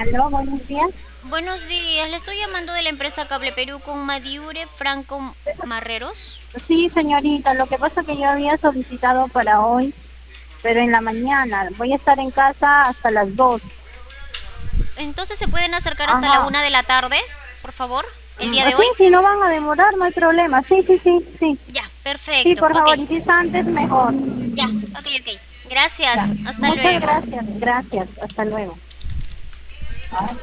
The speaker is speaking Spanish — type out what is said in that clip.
Aló, buenos días. Buenos días, le estoy llamando de la empresa Cable Perú con Madiure Franco Marreros. Sí, señorita, lo que pasa es que yo había solicitado para hoy, pero en la mañana. Voy a estar en casa hasta las 2. Entonces, ¿se pueden acercar hasta la Ajá. 1 de la tarde, por favor, el día de Sí, hoy? si no van a demorar, no hay problema. Sí, sí, sí, sí. Ya, Sí, perfecto, por ok. favor, y si es antes, mejor. Ya, ok. Ya. Gracias, hasta Muchas luego. gracias. Gracias. Hasta luego.